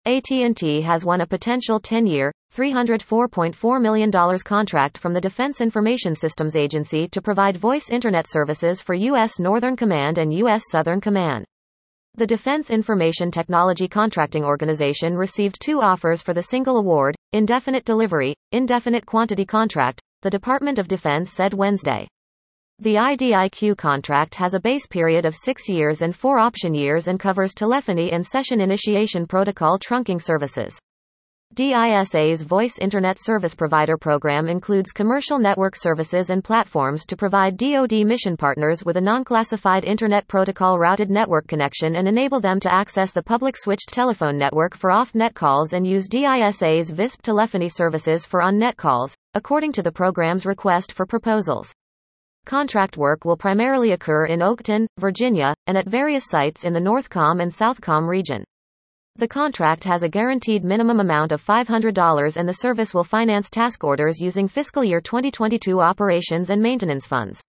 AT&T has won a potential 10-year, $304.4 million contract from the Defense Information Systems Agency to provide voice Internet services for U.S. Northern Command and U.S. Southern Command. The Defense Information Technology Contracting Organization received two offers for the single award, indefinite delivery, indefinite quantity contract, the Department of Defense said Wednesday. The IDIQ contract has a base period of 6 years and 4 option years and covers telephony and session initiation protocol trunking services. DISA's Voice Internet Service Provider program includes commercial network services and platforms to provide DoD mission partners with a non-classified Internet Protocol routed network connection and enable them to access the public switched telephone network for off-net calls and use DISA's VISP telephony services for on-net calls, according to the program's request for proposals. Contract work will primarily occur in Oakton, Virginia, and at various sites in the Northcom and Southcom region. The contract has a guaranteed minimum amount of $500 and the service will finance task orders using fiscal year 2022 operations and maintenance funds.